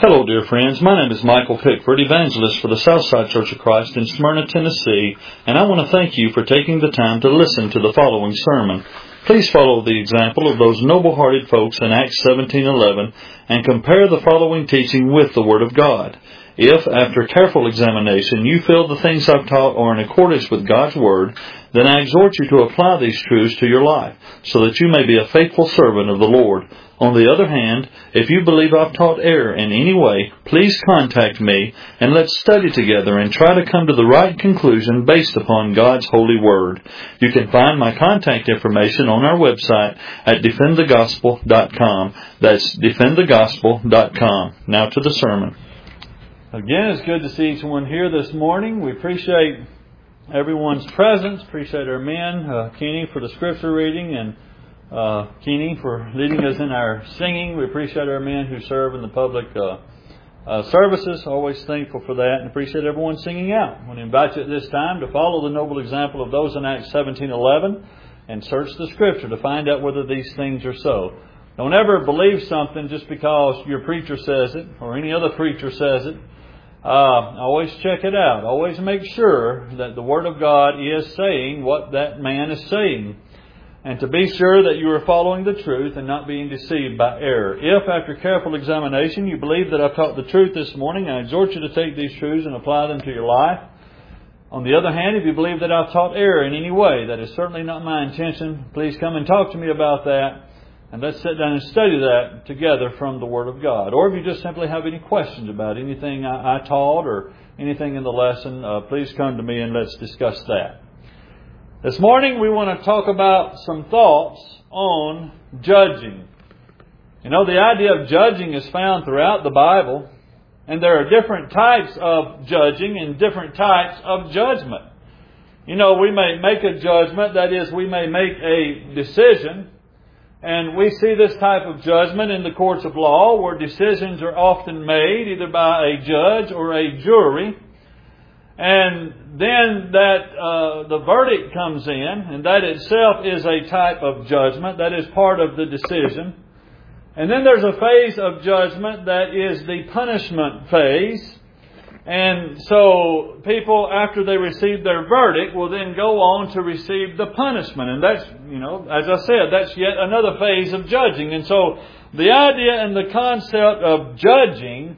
Hello, dear friends. My name is Michael Pickford, evangelist for the Southside Church of Christ in Smyrna, Tennessee, and I want to thank you for taking the time to listen to the following sermon. Please follow the example of those noble-hearted folks in Acts 17:11 and compare the following teaching with the Word of God. If, after careful examination, you feel the things I've taught are in accordance with God's Word, then I exhort you to apply these truths to your life, so that you may be a faithful servant of the Lord. On the other hand, if you believe I've taught error in any way, please contact me, and let's study together and try to come to the right conclusion based upon God's holy Word. You can find my contact information on our website at defendthegospel.com. That's defendthegospel.com. Now to the sermon. Again, it's good to see each one here this morning. We appreciate everyone's presence. Appreciate our men, Kenny for the scripture reading, and Kenny for leading us in our singing. We appreciate our men who serve in the public services. Always thankful for that, and appreciate everyone singing out. I want to invite you at this time to follow the noble example of those in Acts 17:11 and search the scripture to find out whether these things are so. Don't ever believe something just because your preacher says it or any other preacher says it. Always check it out. Always make sure that the Word of God is saying what that man is saying. And to be sure that you are following the truth and not being deceived by error. If, after careful examination, you believe that I've taught the truth this morning, I exhort you to take these truths and apply them to your life. On the other hand, if you believe that I've taught error in any way, that is certainly not my intention, please come and talk to me about that. And let's sit down and study that together from the Word of God. Or if you just simply have any questions about anything I taught or anything in the lesson, please come to me and let's discuss that. This morning we want to talk about some thoughts on judging. You know, the idea of judging is found throughout the Bible, and there are different types of judging and different types of judgment. You know, we may make a judgment, that is, we may make a decision, and we see this type of judgment in the courts of law where decisions are often made either by a judge or a jury. And then the verdict comes in, and that itself is a type of judgment. That is part of the decision. And then there's a phase of judgment that is the punishment phase. And so people, after they receive their verdict, will then go on to receive the punishment. And that's, you know, as I said, that's yet another phase of judging. And so the idea and the concept of judging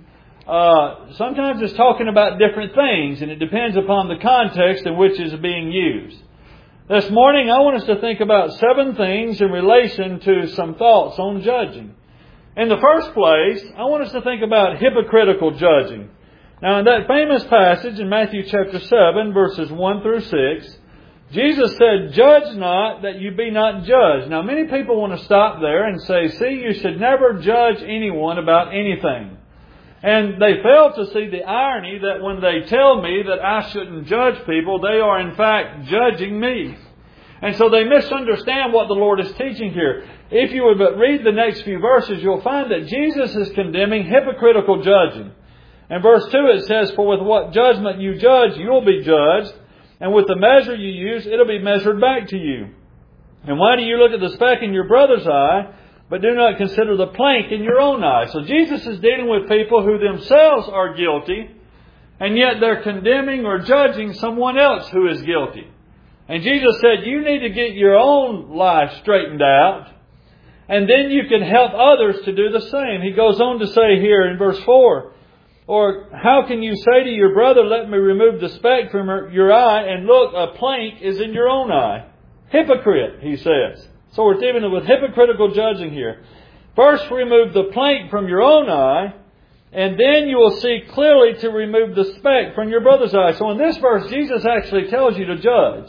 sometimes it's talking about different things, and it depends upon the context in which it's being used. This morning, I want us to think about 7 things in relation to some thoughts on judging. In the first place, I want us to think about hypocritical judging. Now, in that famous passage in Matthew chapter 7, verses 1 through 6, Jesus said, "Judge not, that you be not judged." Now, many people want to stop there and say, see, you should never judge anyone about anything. And they fail to see the irony that when they tell me that I shouldn't judge people, they are in fact judging me. And so they misunderstand what the Lord is teaching here. If you would but read the next few verses, you'll find that Jesus is condemning hypocritical judging. In verse 2 it says, "For with what judgment you judge, you'll be judged. And with the measure you use, it'll be measured back to you. And why do you look at the speck in your brother's eye, but do not consider the plank in your own eye?" So Jesus is dealing with people who themselves are guilty, and yet they're condemning or judging someone else who is guilty. And Jesus said, you need to get your own life straightened out, and then you can help others to do the same. He goes on to say here in verse 4, "Or how can you say to your brother, let me remove the speck from your eye, and look, a plank is in your own eye? Hypocrite," he says. So we're dealing with hypocritical judging here. First, remove the plank from your own eye, and then you will see clearly to remove the speck from your brother's eye. So in this verse, Jesus actually tells you to judge.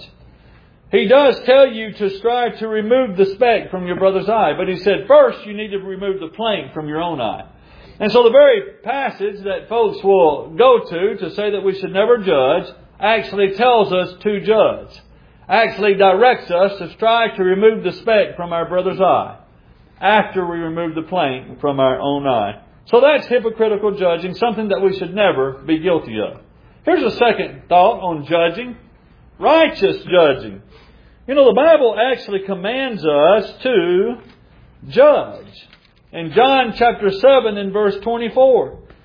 He does tell you to strive to remove the speck from your brother's eye. But He said, first, you need to remove the plank from your own eye. And so the very passage that folks will go to say that we should never judge actually tells us to judge. Actually directs us to strive to remove the speck from our brother's eye after we remove the plank from our own eye. So that's hypocritical judging, something that we should never be guilty of. Here's a second thought on judging. Righteous judging. You know, the Bible actually commands us to judge. In John chapter 7 and verse 24,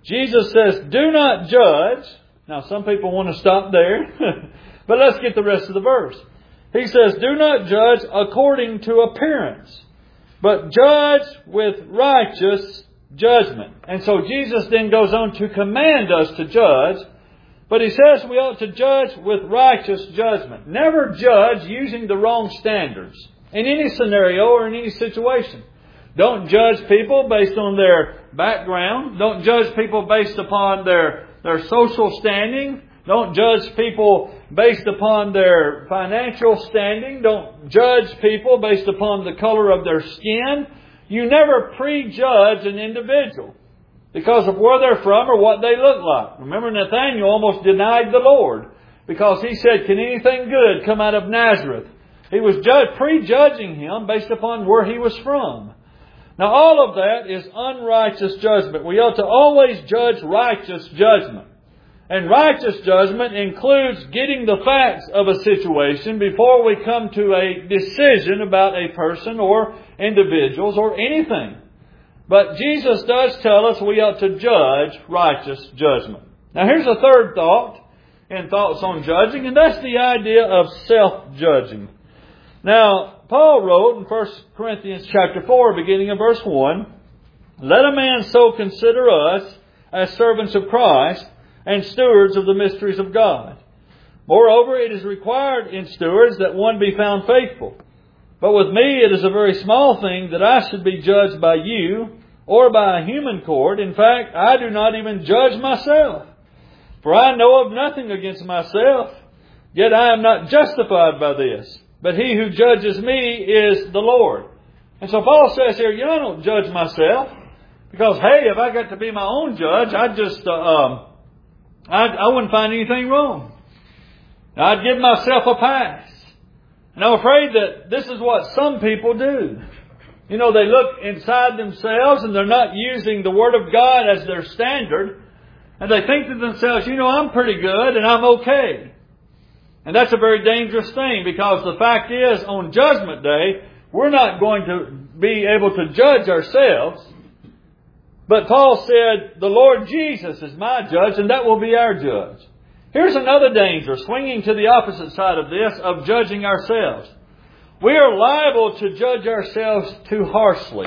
Jesus says, do not judge. Now, some people want to stop there, but let's get the rest of the verse. He says, do not judge according to appearance, but judge with righteous judgment. And so Jesus then goes on to command us to judge, but He says we ought to judge with righteous judgment. Never judge using the wrong standards in any scenario or in any situation. Don't judge people based on their background. Don't judge people based upon their social standing. Don't judge people based upon their financial standing. Don't judge people based upon the color of their skin. You never prejudge an individual because of where they're from or what they look like. Remember, Nathanael almost denied the Lord because he said, can anything good come out of Nazareth? He was prejudging Him based upon where he was from. Now, all of that is unrighteous judgment. We ought to always judge righteous judgment. And righteous judgment includes getting the facts of a situation before we come to a decision about a person or individuals or anything. But Jesus does tell us we ought to judge righteous judgment. Now, here's a third thought in thoughts on judging, and that's the idea of self-judging. Now, Paul wrote in 1 Corinthians chapter 4, beginning in verse 1, let a man so consider us as servants of Christ and stewards of the mysteries of God. Moreover, it is required in stewards that one be found faithful. But with me it is a very small thing that I should be judged by you or by a human court. In fact, I do not even judge myself. For I know of nothing against myself, yet I am not justified by this. But He who judges me is the Lord. And so Paul says here, I don't judge myself. Because, hey, if I got to be my own judge, I wouldn't find anything wrong. I'd give myself a pass. And I'm afraid that this is what some people do. They look inside themselves and they're not using the Word of God as their standard. And they think to themselves, I'm pretty good and I'm okay. And that's a very dangerous thing, because the fact is, on Judgment Day, we're not going to be able to judge ourselves. But Paul said, the Lord Jesus is my judge, and that will be our judge. Here's another danger, swinging to the opposite side of this, of judging ourselves. We are liable to judge ourselves too harshly.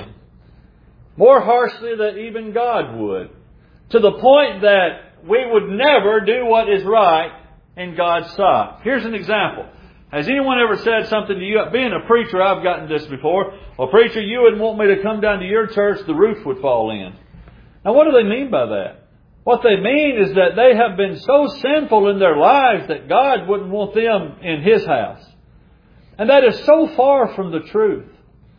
More harshly than even God would. To the point that we would never do what is right in God's sight. Here's an example. Has anyone ever said something to you? Being a preacher, I've gotten this before. Well, preacher, you wouldn't want me to come down to your church, the roof would fall in. Now, what do they mean by that? What they mean is that they have been so sinful in their lives that God wouldn't want them in His house. And that is so far from the truth.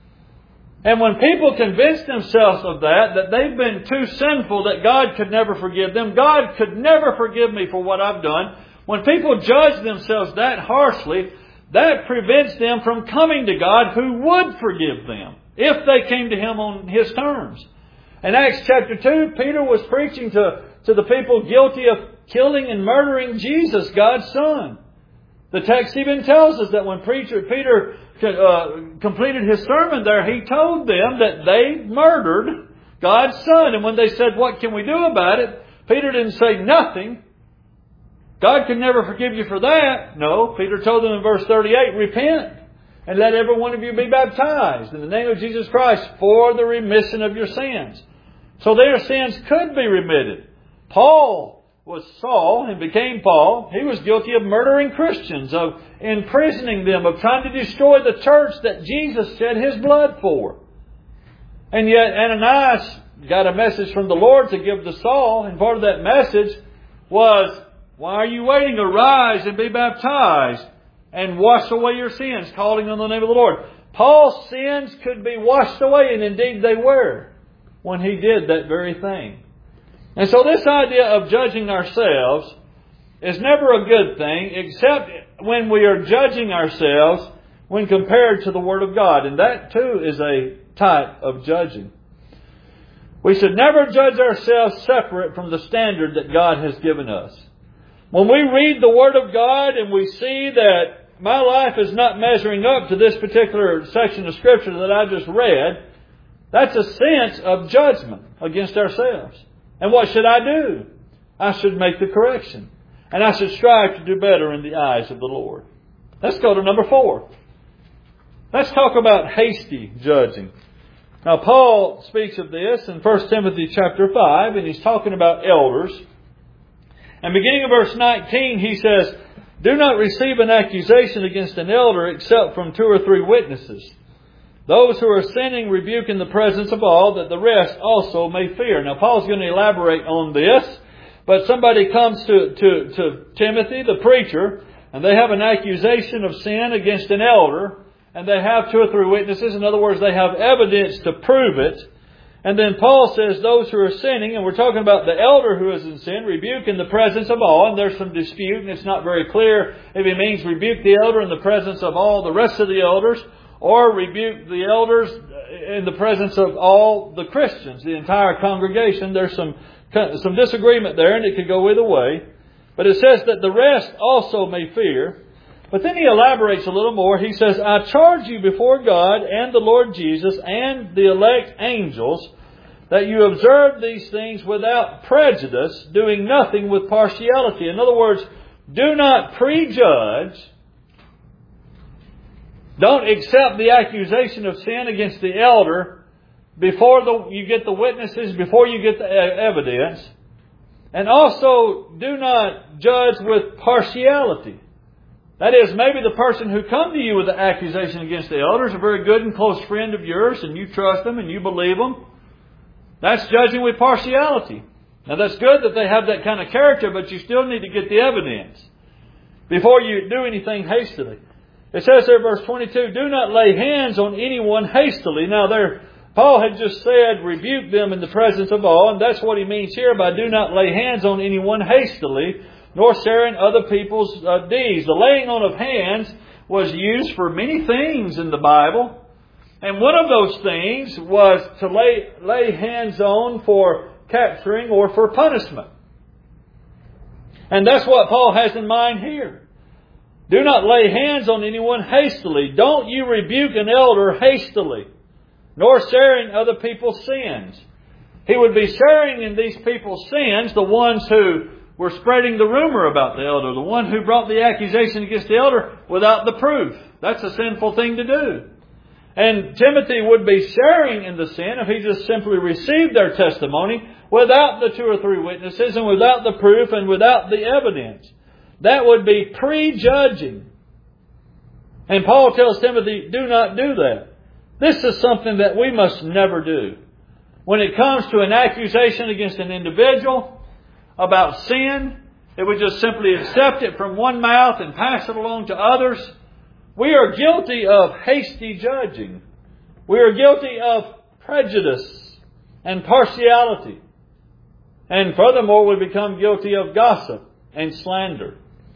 And when people convince themselves of that they've been too sinful, that God could never forgive them, God could never forgive me for what I've done. When people judge themselves that harshly, that prevents them from coming to God, who would forgive them if they came to Him on His terms. In Acts chapter 2, Peter was preaching to the people guilty of killing and murdering Jesus, God's Son. The text even tells us that when Peter completed his sermon there, he told them that they murdered God's Son. And when they said, what can we do about it? Peter didn't say nothing. God can never forgive you for that. No, Peter told them in verse 38, repent and let every one of you be baptized in the name of Jesus Christ for the remission of your sins. So their sins could be remitted. Paul was Saul and became Paul. He was guilty of murdering Christians, of imprisoning them, of trying to destroy the church that Jesus shed His blood for. And yet Ananias got a message from the Lord to give to Saul, and part of that message was, why are you waiting? Arise and be baptized and wash away your sins, calling on the name of the Lord. Paul's sins could be washed away, and indeed they were, when he did that very thing. And so this idea of judging ourselves is never a good thing, except when we are judging ourselves when compared to the Word of God. And that too is a type of judging. We should never judge ourselves separate from the standard that God has given us. When we read the Word of God and we see that my life is not measuring up to this particular section of Scripture that I just read, that's a sense of judgment against ourselves. And what should I do? I should make the correction. And I should strive to do better in the eyes of the Lord. Let's go to number 4. Let's talk about hasty judging. Now, Paul speaks of this in 1 Timothy chapter 5, and he's talking about elders. And beginning of verse 19, he says, "Do not receive an accusation against an elder except from 2 or 3 witnesses. Those who are sinning rebuke in the presence of all, that the rest also may fear." Now, Paul's going to elaborate on this. But somebody comes to Timothy, the preacher, and they have an accusation of sin against an elder, and they have 2 or 3 witnesses. In other words, they have evidence to prove it. And then Paul says those who are sinning, and we're talking about the elder who is in sin, rebuke in the presence of all. And there's some dispute, and it's not very clear if he means rebuke the elder in the presence of all the rest of the elders, or rebuke the elders in the presence of all the Christians, the entire congregation. There's some disagreement there, and it could go either way. But it says that the rest also may fear. But then he elaborates a little more. He says, "I charge you before God and the Lord Jesus and the elect angels that you observe these things without prejudice, doing nothing with partiality." In other words, do not prejudge. Don't accept the accusation of sin against the elder before you get the witnesses, before you get the evidence. And also, do not judge with partiality. That is, maybe the person who come to you with the accusation against the elder is a very good and close friend of yours, and you trust them and you believe them. That's judging with partiality. Now, that's good that they have that kind of character, but you still need to get the evidence before you do anything hastily. It says there, verse 22, "Do not lay hands on anyone hastily." Now, Paul had just said, rebuke them in the presence of all, and that's what he means here by "do not lay hands on anyone hastily, nor sharing other people's deeds." The laying on of hands was used for many things in the Bible. And one of those things was to lay hands on for capturing or for punishment. And that's what Paul has in mind here. Do not lay hands on anyone hastily. Don't you rebuke an elder hastily, nor sharing other people's sins. He would be sharing in these people's sins, the ones who were spreading the rumor about the elder, the one who brought the accusation against the elder without the proof. That's a sinful thing to do. And Timothy would be sharing in the sin if he just simply received their testimony without the 2 or 3 witnesses and without the proof and without the evidence. That would be prejudging. And Paul tells Timothy, do not do that. This is something that we must never do. When it comes to an accusation against an individual about sin, if we just simply accept it from one mouth and pass it along to others, we are guilty of hasty judging. We are guilty of prejudice and partiality. And furthermore, we become guilty of gossip and slander.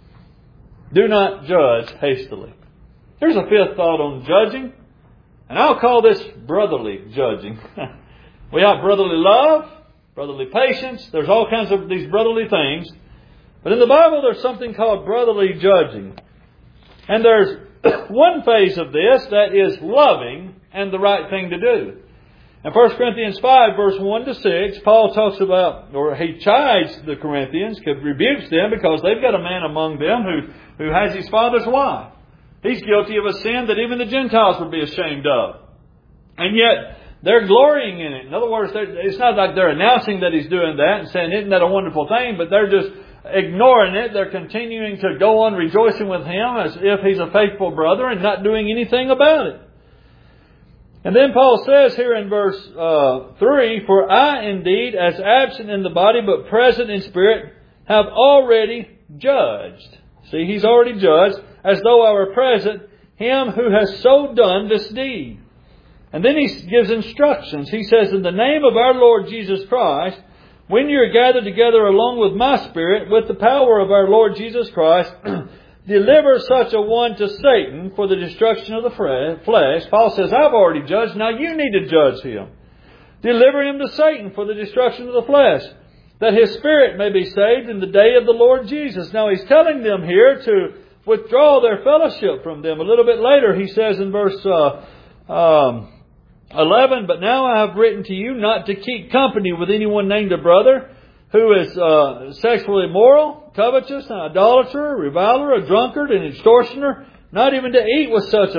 Do not judge hastily. Here's a 5th thought on judging. And I'll call this brotherly judging. We have brotherly love, brotherly patience. There's all kinds of these brotherly things. But in the Bible, there's something called brotherly judging. And there's one phase of this that is loving and the right thing to do. In 1 Corinthians 5, verse 1 to 6, Paul talks about, or he chides the Corinthians, rebukes them because they've got a man among them who has his father's wife. He's guilty of a sin that even the Gentiles would be ashamed of. And yet, they're glorying in it. In other words, it's not like they're announcing that he's doing that and saying, isn't that a wonderful thing? But they're just ignoring it. They're continuing to go on rejoicing with him as if he's a faithful brother and not doing anything about it. And then Paul says here in verse 3, "For I indeed, as absent in the body but present in spirit, have already judged." See, he's already judged, as though I were present, him who has so done this deed. And then he gives instructions. He says, "In the name of our Lord Jesus Christ, when you are gathered together along with my spirit, with the power of our Lord Jesus Christ, deliver such a one to Satan for the destruction of the flesh." Paul says, I've already judged, now you need to judge him. "Deliver him to Satan for the destruction of the flesh, that his spirit may be saved in the day of the Lord Jesus." Now he's telling them here to withdraw their fellowship from them. A little bit later he says in verse 11, but now I have written to you not to keep company with anyone named a brother who is sexually immoral, covetous, an idolater, a reviler, a drunkard, an extortioner, not even to eat with such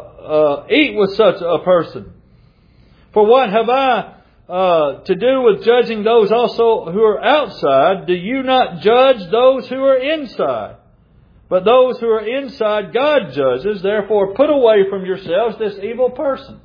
a person. For what have I to do with judging those also who are outside? Do you not judge those who are inside? But those who are inside God judges. Therefore put away from yourselves this evil person.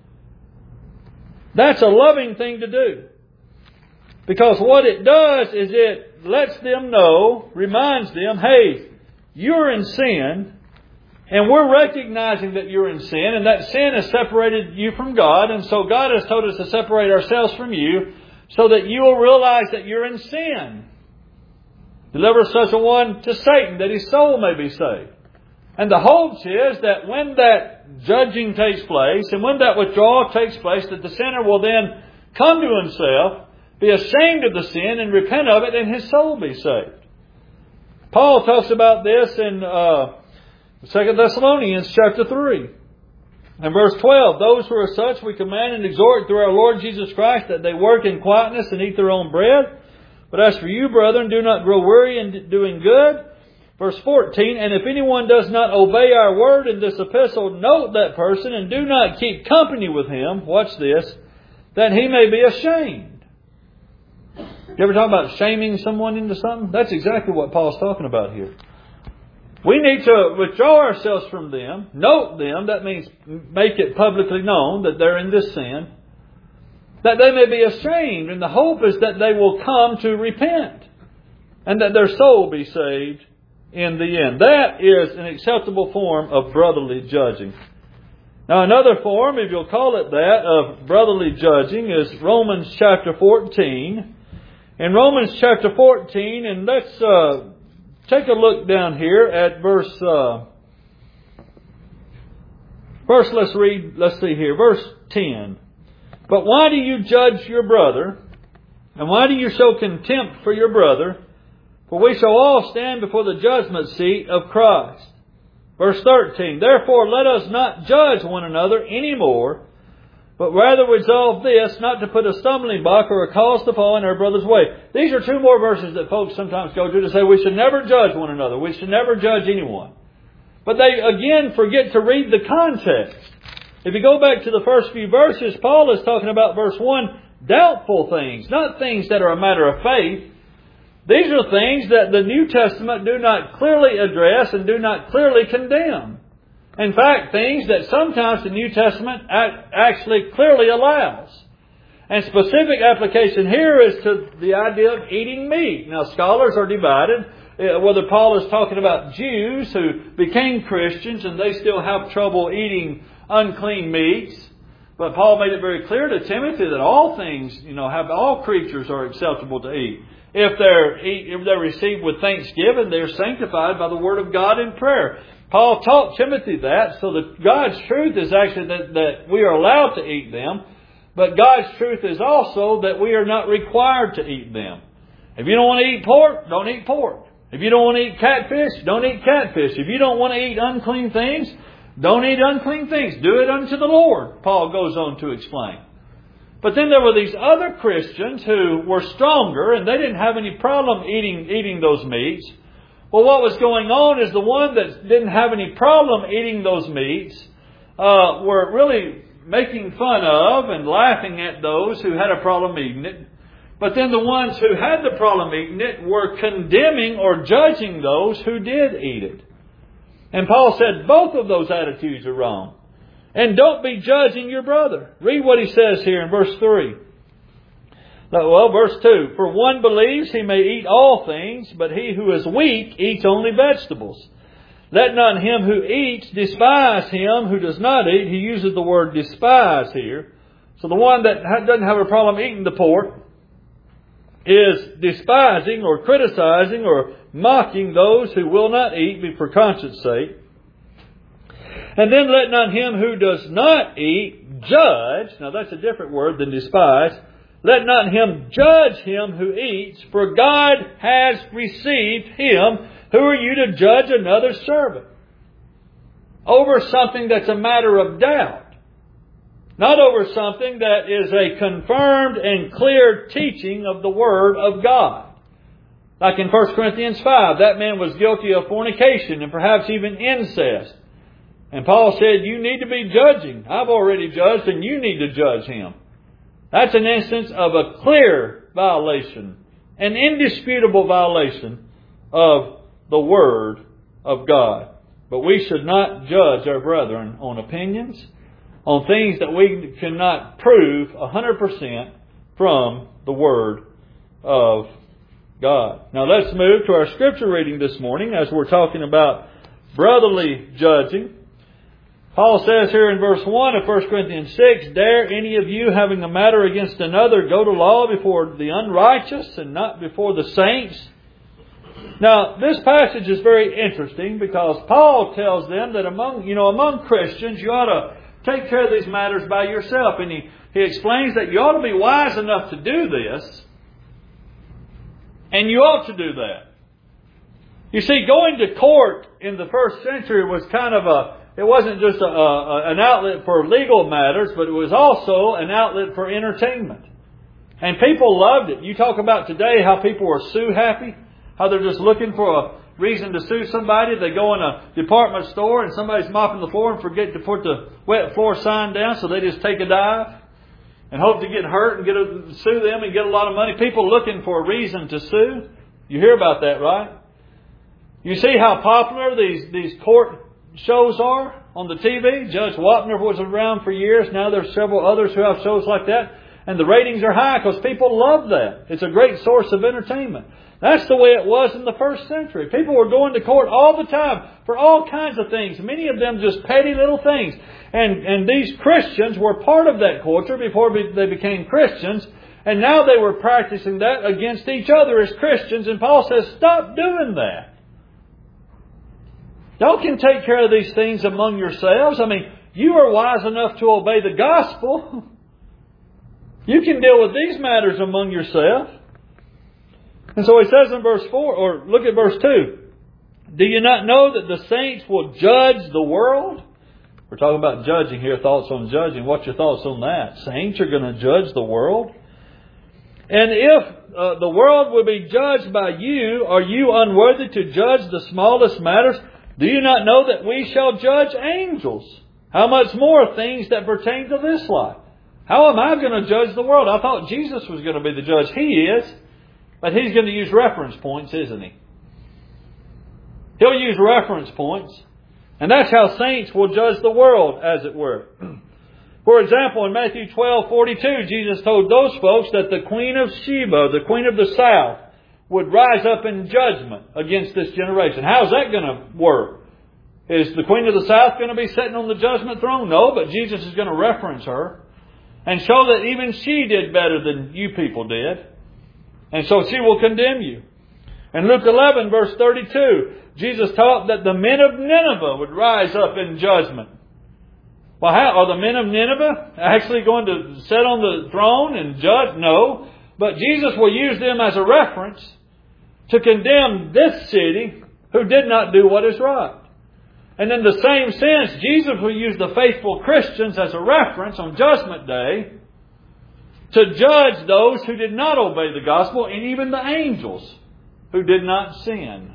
That's a loving thing to do. Because what it does is it lets them know, reminds them, hey, you're in sin, and we're recognizing that you're in sin, and that sin has separated you from God, and so God has told us to separate ourselves from you, so that you will realize that you're in sin. Deliver such a one to Satan, that his soul may be saved. And the hopes is that when that judging takes place, and when that withdrawal takes place, that the sinner will then come to himself, be ashamed of the sin and repent of it, and his soul be saved. Paul talks about this in 2 Thessalonians chapter 3. And verse 12, those who are such we command and exhort through our Lord Jesus Christ that they work in quietness and eat their own bread. But as for you, brethren, do not grow weary in doing good. Verse 14, and if anyone does not obey our word in this epistle, note that person and do not keep company with him. Watch this. That he may be ashamed. You ever talk about shaming someone into something? That's exactly what Paul's talking about here. We need to withdraw ourselves from them, note them, that means make it publicly known that they're in this sin, that they may be ashamed, and the hope is that they will come to repent, and that their soul be saved in the end. That is an acceptable form of brotherly judging. Now another form, if you'll call it that, of brotherly judging is Romans chapter 14. In Romans chapter 14, and let's take a look down here at verse, let's see here, verse 10. But why do you judge your brother? And why do you show contempt for your brother? For we shall all stand before the judgment seat of Christ. Verse 13. Therefore let us not judge one another any more, but rather resolve this, not to put a stumbling block or a cause to fall in our brother's way. These are two more verses that folks sometimes go to say we should never judge one another. We should never judge anyone. But they again forget to read the context. If you go back to the first few verses, Paul is talking about verse 1, doubtful things, not things that are a matter of faith. These are things that the New Testament do not clearly address and do not clearly condemn. In fact, things that sometimes the New Testament actually clearly allows. And specific application here is to the idea of eating meat. Now, scholars are divided whether Paul is talking about Jews who became Christians and they still have trouble eating unclean meats. But Paul made it very clear to Timothy that all things, all creatures are acceptable to eat. If they're received with thanksgiving, they're sanctified by the word of God in prayer. Paul taught Timothy that, so that God's truth is actually that we are allowed to eat them, but God's truth is also that we are not required to eat them. If you don't want to eat pork, don't eat pork. If you don't want to eat catfish, don't eat catfish. If you don't want to eat unclean things, don't eat unclean things. Do it unto the Lord, Paul goes on to explain. But then there were these other Christians who were stronger and they didn't have any problem eating those meats. Well, what was going on is the one that didn't have any problem eating those meats were really making fun of and laughing at those who had a problem eating it. But then the ones who had the problem eating it were condemning or judging those who did eat it. And Paul said both of those attitudes are wrong. And don't be judging your brother. Read what he says here in verse 3. Well, verse 2. For one believes he may eat all things, but he who is weak eats only vegetables. Let not him who eats despise him who does not eat. He uses the word despise here. So the one that doesn't have a problem eating the pork is despising or criticizing or mocking those who will not eat for conscience sake. And then let not him who does not eat judge. Now that's a different word than despise. Let not him judge him who eats, for God has received him. Who are you to judge another's servant over something that's a matter of doubt? Not over something that is a confirmed and clear teaching of the Word of God. Like in 1 Corinthians 5, that man was guilty of fornication and perhaps even incest. And Paul said, you need to be judging. I've already judged and you need to judge him. That's an instance of a clear violation, an indisputable violation of the Word of God. But we should not judge our brethren on opinions, on things that we cannot prove 100% from the Word of God. Now let's move to our scripture reading this morning as we're talking about brotherly judging. Paul says here in verse 1 of 1 Corinthians 6, dare any of you having a matter against another go to law before the unrighteous and not before the saints? Now this passage is very interesting because Paul tells them that among Christians you ought to take care of these matters by yourself. And he explains that you ought to be wise enough to do this. And you ought to do that. You see, going to court in the first century was kind of it wasn't just an outlet for legal matters, but it was also an outlet for entertainment. And people loved it. You talk about today how people are sue happy, how they're just looking for a reason to sue somebody. They go in a department store and somebody's mopping the floor and forget to put the wet floor sign down, so they just take a dive and hope to get hurt and sue them and get a lot of money. People looking for a reason to sue. You hear about that, right? You see how popular these court shows are on the TV. Judge Wapner was around for years. Now there's several others who have shows like that. And the ratings are high because people love that. It's a great source of entertainment. That's the way it was in the first century. People were going to court all the time for all kinds of things. Many of them just petty little things. And these Christians were part of that culture before they became Christians. And now they were practicing that against each other as Christians. And Paul says, stop doing that. Y'all can take care of these things among yourselves. I mean, you are wise enough to obey the gospel. You can deal with these matters among yourself. And so he says in verse 4, or look at verse 2. Do you not know that the saints will judge the world? We're talking about judging here, thoughts on judging. What's your thoughts on that? Saints are going to judge the world. And if the world will be judged by you, are you unworthy to judge the smallest matters? Do you not know that we shall judge angels? How much more things that pertain to this life? How am I going to judge the world? I thought Jesus was going to be the judge. He is. But He's going to use reference points, isn't He? He'll use reference points. And that's how saints will judge the world, as it were. For example, in Matthew 12:42, Jesus told those folks that the Queen of Sheba, the Queen of the South, would rise up in judgment against this generation. How's that going to work? Is the Queen of the South going to be sitting on the judgment throne? No, but Jesus is going to reference her and show that even she did better than you people did. And so she will condemn you. In Luke 11, verse 32, Jesus taught that the men of Nineveh would rise up in judgment. Well, how are the men of Nineveh actually going to sit on the throne and judge? No. But Jesus will use them as a reference to condemn this city who did not do what is right. And in the same sense, Jesus will use the faithful Christians as a reference on Judgment Day to judge those who did not obey the gospel and even the angels who did not sin.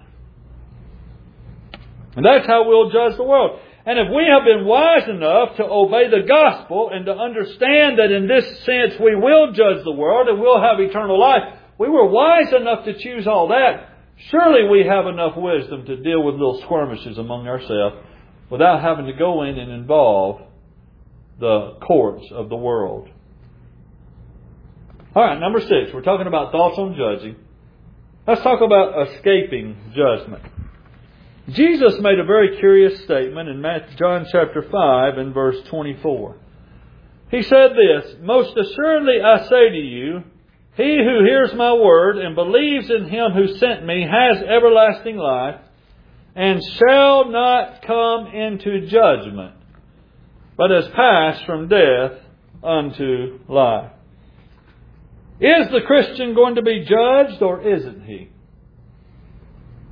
And that's how we'll judge the world. And if we have been wise enough to obey the gospel and to understand that in this sense we will judge the world and we'll have eternal life, we were wise enough to choose all that. Surely we have enough wisdom to deal with little skirmishes among ourselves without having to go in and involve the courts of the world. All right, number 6. We're talking about thoughts on judging. Let's talk about escaping judgment. Jesus made a very curious statement in John chapter 5 and verse 24. He said this, most assuredly I say to you, he who hears my word and believes in Him who sent me has everlasting life and shall not come into judgment, but has passed from death unto life. Is the Christian going to be judged or isn't he?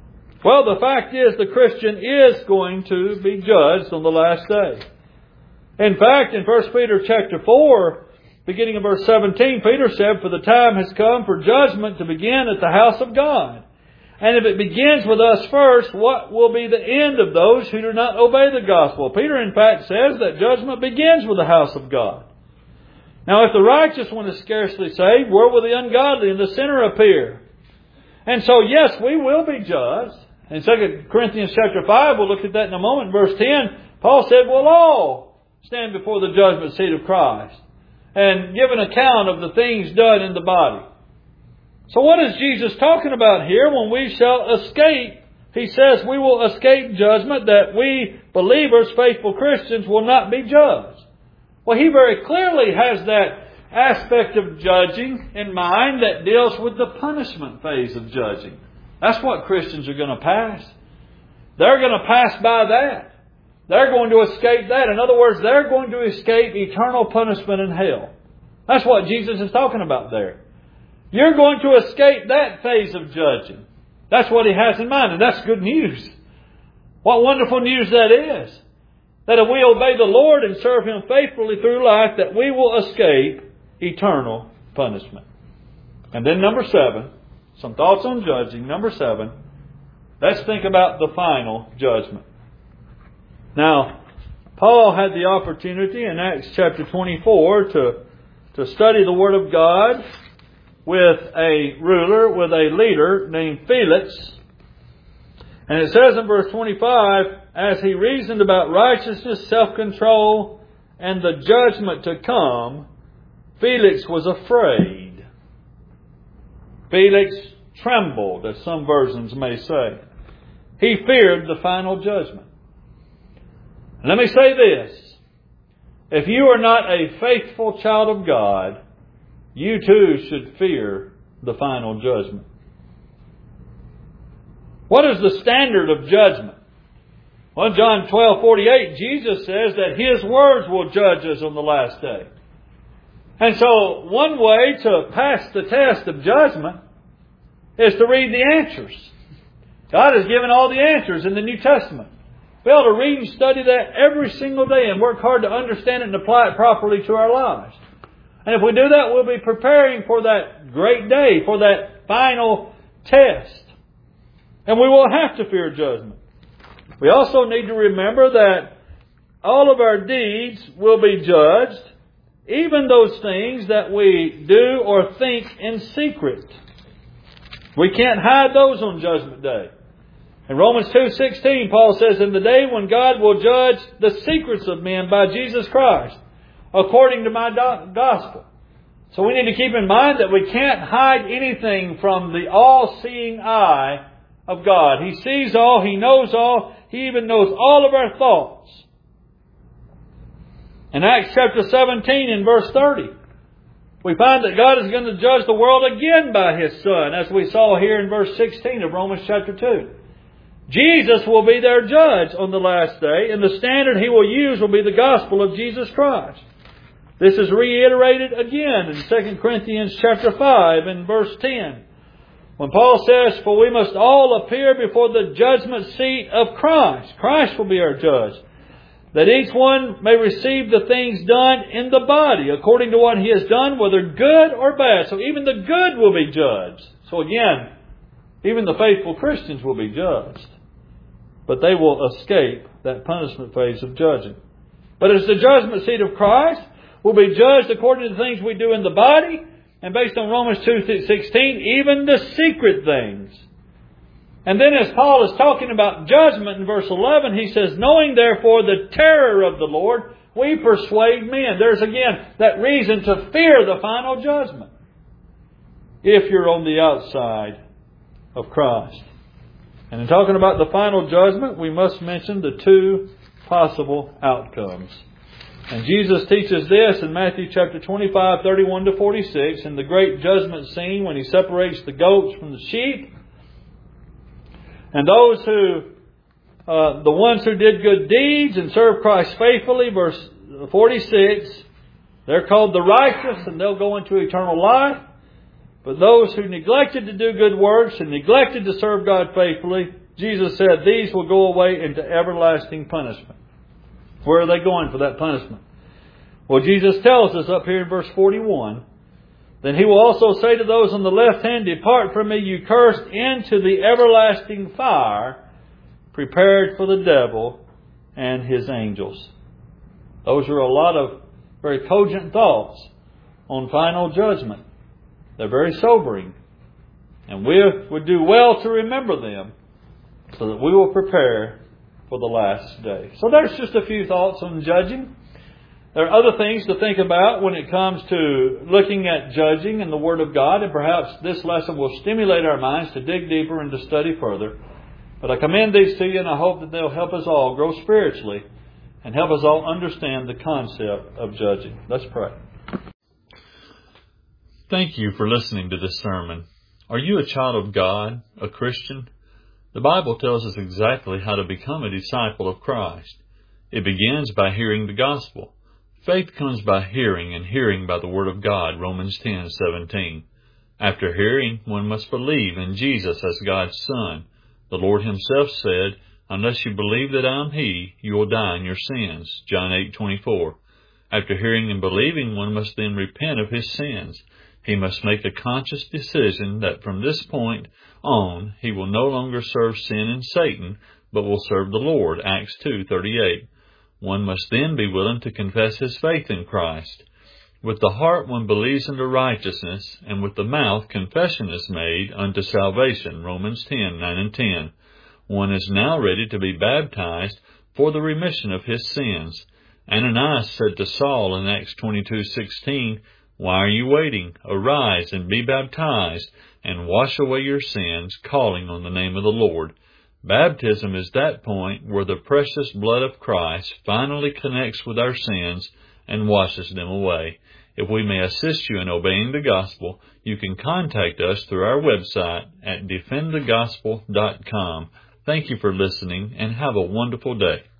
Well, the fact is the Christian is going to be judged on the last day. In fact, in 1 Peter chapter 4, beginning of verse 17, Peter said, "For the time has come for judgment to begin at the house of God. And if it begins with us first, what will be the end of those who do not obey the gospel?" Peter, in fact, says that judgment begins with the house of God. Now, if the righteous one is scarcely saved, where will the ungodly and the sinner appear? And so, yes, we will be judged. In 2 Corinthians chapter 5, we'll look at that in a moment. Verse 10, Paul said, "We'll all stand before the judgment seat of Christ and give an account of the things done in the body." So what is Jesus talking about here when we shall escape? He says we will escape judgment, that we believers, faithful Christians, will not be judged. Well, he very clearly has that aspect of judging in mind that deals with the punishment phase of judging. That's what Christians are going to pass. They're going to pass by that. They're going to escape that. In other words, they're going to escape eternal punishment in hell. That's what Jesus is talking about there. You're going to escape that phase of judging. That's what he has in mind, and that's good news. What wonderful news that is. That if we obey the Lord and serve Him faithfully through life, that we will escape eternal punishment. And then number 7, some thoughts on judging. Number 7, let's think about the final judgment. Now, Paul had the opportunity in Acts chapter 24 to study the Word of God with a ruler, with a leader named Felix. And it says in verse 25, "As he reasoned about righteousness, self-control, and the judgment to come, Felix was afraid." Felix trembled, as some versions may say. He feared the final judgment. And let me say this. If you are not a faithful child of God, you too should fear the final judgment. What is the standard of judgment? Well, John 12:48, Jesus says that His words will judge us on the last day. And so, one way to pass the test of judgment is to read the answers. God has given all the answers in the New Testament. We ought to read and study that every single day and work hard to understand it and apply it properly to our lives. And if we do that, we'll be preparing for that great day, for that final test. And we will have to fear judgment. We also need to remember that all of our deeds will be judged, even those things that we do or think in secret. We can't hide those on Judgment Day. In Romans 2:16, Paul says, "In the day when God will judge the secrets of men by Jesus Christ, according to my gospel." So we need to keep in mind that we can't hide anything from the all-seeing eye of God. He sees all. He knows all. He even knows all of our thoughts. In Acts chapter 17 and verse 30, we find that God is going to judge the world again by His Son, as we saw here in verse 16 of Romans chapter 2. Jesus will be their judge on the last day, and the standard He will use will be the gospel of Jesus Christ. This is reiterated again in 2 Corinthians chapter 5 and verse 10. When Paul says, "For we must all appear before the judgment seat of Christ." Christ will be our judge. "That each one may receive the things done in the body, according to what he has done, whether good or bad." So even the good will be judged. So again, even the faithful Christians will be judged. But they will escape that punishment phase of judging. But as the judgment seat of Christ, will be judged according to the things we do in the body, and based on Romans 2:16, even the secret things. And then as Paul is talking about judgment in verse 11, he says, "Knowing therefore the terror of the Lord, we persuade men." There's again that reason to fear the final judgment if you're on the outside of Christ. And in talking about the final judgment, we must mention the two possible outcomes. And Jesus teaches this in Matthew chapter 25, 31 to 46, in the great judgment scene when He separates the goats from the sheep. And those who, the ones who did good deeds and served Christ faithfully, verse 46, they're called the righteous and they'll go into eternal life. But those who neglected to do good works and neglected to serve God faithfully, Jesus said, these will go away into everlasting punishment. Where are they going for that punishment? Well, Jesus tells us up here in verse 41, then He will also say to those on the left hand, depart from me, you cursed, into the everlasting fire, prepared for the devil and his angels. Those are a lot of very cogent thoughts on final judgment. They're very sobering. And we would do well to remember them so that we will prepare for the last day. So there's just a few thoughts on judging. There are other things to think about when it comes to looking at judging in the Word of God, and perhaps this lesson will stimulate our minds to dig deeper and to study further. But I commend these to you, and I hope that they'll help us all grow spiritually and help us all understand the concept of judging. Let's pray. Thank you for listening to this sermon. Are you a child of God, a Christian? The Bible tells us exactly how to become a disciple of Christ. It begins by hearing the gospel. Faith comes by hearing, and hearing by the Word of God, Romans 10:17. After hearing, one must believe in Jesus as God's Son. The Lord Himself said, unless you believe that I am He, you will die in your sins, John 8:24. After hearing and believing, one must then repent of his sins. He must make a conscious decision that from this point on, he will no longer serve sin and Satan, but will serve the Lord, Acts 2:38. One must then be willing to confess his faith in Christ. With the heart one believes unto righteousness, and with the mouth confession is made unto salvation, Romans 10:9 and 10. One is now ready to be baptized for the remission of his sins. Ananias said to Saul in Acts 22:16, why are you waiting? Arise and be baptized, and wash away your sins, calling on the name of the Lord. Baptism is that point where the precious blood of Christ finally connects with our sins and washes them away. If we may assist you in obeying the gospel, you can contact us through our website at defendthegospel.com. Thank you for listening, and have a wonderful day.